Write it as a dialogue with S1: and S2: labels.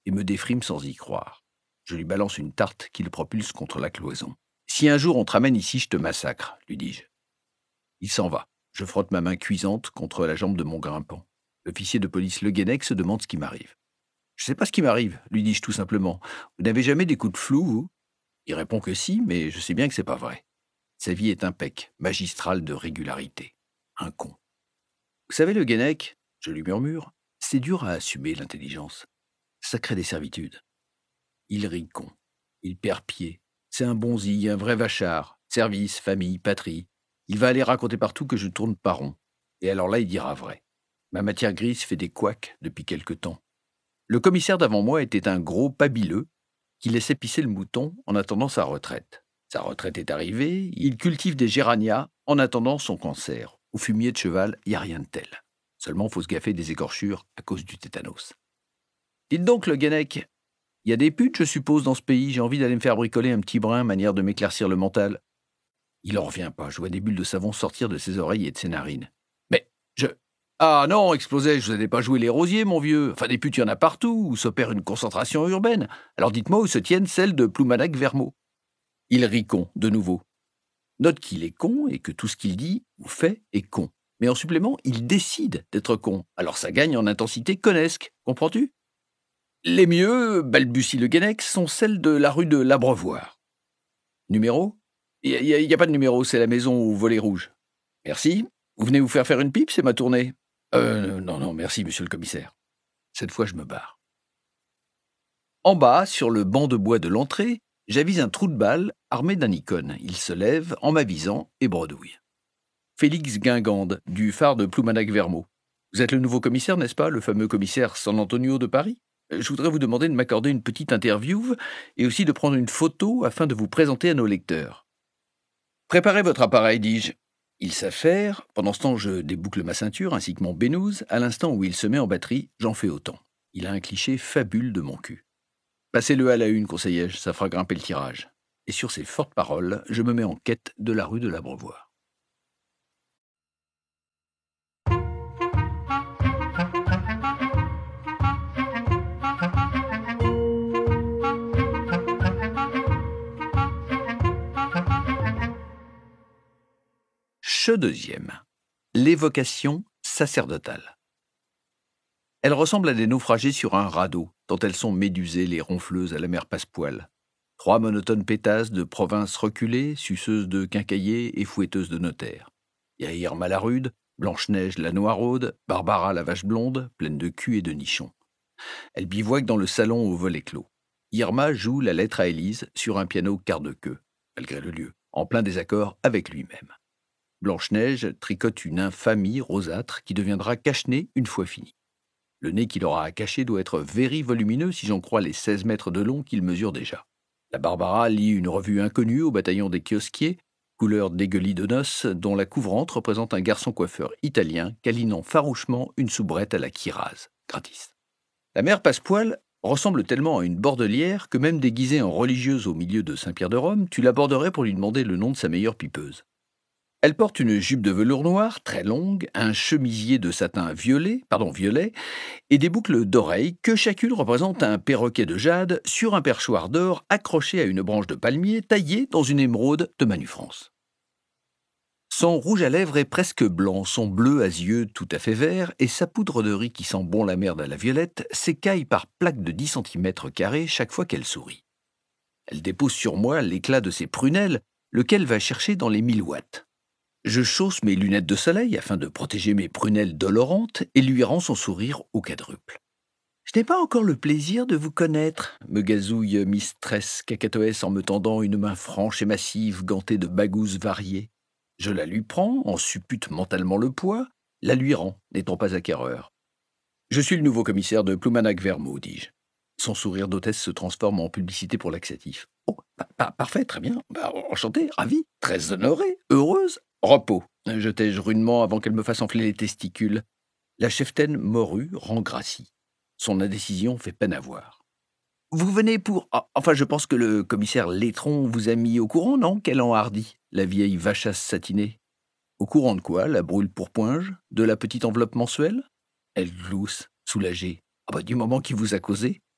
S1: et me défrime sans y croire. Je lui balance une tarte qui le propulse contre la cloison. Si un jour on te ramène ici, je te massacre, lui dis-je. Il s'en va. Je frotte ma main cuisante contre la jambe de mon grimpant. L'officier de police Le Guenec se demande ce qui m'arrive. Je sais pas ce qui m'arrive, lui dis-je tout simplement. Vous n'avez jamais des coups de flou, vous? Il répond que si, mais je sais bien que c'est pas vrai. Sa vie est impec, magistrale de régularité. Un con. Vous savez, Le Guenec, je lui murmure, c'est dur à assumer l'intelligence. Ça crée des servitudes. Il rit con. Il perd pied. C'est un bonzi, un vrai vachard. Service, famille, patrie. Il va aller raconter partout que je tourne pas rond. Et alors là, il dira vrai. Ma matière grise fait des couacs depuis quelque temps. Le commissaire d'avant moi était un gros pabileux qui laissait pisser le mouton en attendant sa retraite. Sa retraite est arrivée, il cultive des géranias en attendant son cancer. Au fumier de cheval, il n'y a rien de tel. Seulement, faut se gaffer des écorchures à cause du tétanos. Dites donc, Le Guenec, il y a des putes, je suppose, dans ce pays. J'ai envie d'aller me faire bricoler un petit brin, manière de m'éclaircir le mental. Il en revient pas. Je vois des bulles de savon sortir de ses oreilles et de ses narines. Mais je... Ah non, explosai-je, vous n'allez pas jouer les rosiers, mon vieux. Enfin, des putes, il y en a partout, où s'opère une concentration urbaine. Alors dites-moi où se tiennent celles de Ploumanac-Vermont. Il rit con, de nouveau. Note qu'il est con et que tout ce qu'il dit ou fait est con. Mais en supplément, il décide d'être con. Alors ça gagne en intensité connesque. Comprends-tu? Les mieux, balbutie Le Guenec, sont celles de la rue de l'Abreuvoir. Numéro? Il y a pas de numéro, c'est la maison au volet rouge. Merci. Vous venez vous faire une pipe, c'est ma tournée. Non, non, merci, monsieur le commissaire. Cette fois, je me barre. En bas, sur le banc de bois de l'entrée, j'avise un trou de balle armé d'un icône. Il se lève en m'avisant et bredouille. Félix Guingande, du phare de Ploumanac-Vermont. Vous êtes le nouveau commissaire, n'est-ce pas, le fameux commissaire San Antonio de Paris? Je voudrais vous demander de m'accorder une petite interview et aussi de prendre une photo afin de vous présenter à nos lecteurs. Préparez votre appareil, dis-je. Il s'affaire. Pendant ce temps, je déboucle ma ceinture ainsi que mon bénouze. À l'instant où il se met en batterie, j'en fais autant. Il a un cliché fabule de mon cul. Passez-le à la une, conseillais-je, ça fera grimper le tirage. Et sur ces fortes paroles, je me mets en quête de la rue de l'Abreuvoir. Che deuxième. L'évocation sacerdotale. Elles ressemblent à des naufragés sur un radeau, tant elles sont médusées, les ronfleuses à la mer Passepoil. Trois monotones pétasses de provinces reculées, suceuses de quincailliers et fouetteuses de notaires. Il y a Irma la rude, Blanche-Neige la noiraude, Barbara la vache blonde, pleine de cul et de nichons. Elles bivouaquent dans le salon au volet clos. Irma joue la lettre à Élise sur un piano quart de queue, malgré le lieu, en plein désaccord avec lui-même. Blanche-Neige tricote une infamie rosâtre qui deviendra cache-nez une fois finie. Le nez qu'il aura à cacher doit être very volumineux si j'en crois les 16 mètres de long qu'il mesure déjà. La Barbara lit une revue inconnue au bataillon des kiosquiers, couleur dégueulis de noces, dont la couvrante représente un garçon coiffeur italien câlinant farouchement une soubrette à la Kiraz, gratis. La mère Passepoil ressemble tellement à une bordelière que même déguisée en religieuse au milieu de Saint-Pierre de Rome, tu l'aborderais pour lui demander le nom de sa meilleure pipeuse. Elle porte une jupe de velours noir, très longue, un chemisier de satin violet, et des boucles d'oreilles que chacune représente un perroquet de jade sur un perchoir d'or accroché à une branche de palmier taillée dans une émeraude de Manufrance. Son rouge à lèvres est presque blanc, son bleu à yeux tout à fait vert, et sa poudre de riz qui sent bon la merde à la violette s'écaille par plaques de 10 cm² chaque fois qu'elle sourit. Elle dépose sur moi l'éclat de ses prunelles, lequel va chercher dans les 1000 watts. Je chausse mes lunettes de soleil afin de protéger mes prunelles dolorantes et lui rends son sourire au quadruple. Je n'ai pas encore le plaisir de vous connaître, me gazouille Mistress Cacatoès en me tendant une main franche et massive gantée de bagousses variées. Je la lui prends, en suppute mentalement le poids, la lui rends, n'étant pas acquéreur. Je suis le nouveau commissaire de Ploumanac-Vermont, dis-je. Son sourire d'hôtesse se transforme en publicité pour laxatif. Oh, parfait, très bien. Enchanté, ravi, très honoré, heureuse. Repos, jetai-je rudement avant qu'elle me fasse enfler les testicules. La cheftaine morue rend gracie. Son indécision fait peine à voir. Vous venez pour... enfin, je pense que le commissaire Laitron vous a mis au courant, non? Quelle enhardie, la vieille vachasse satinée. Au courant de quoi, la brûle pourpoinge? De la petite enveloppe mensuelle? Elle glousse, soulagée. Du moment qu'il vous a causé.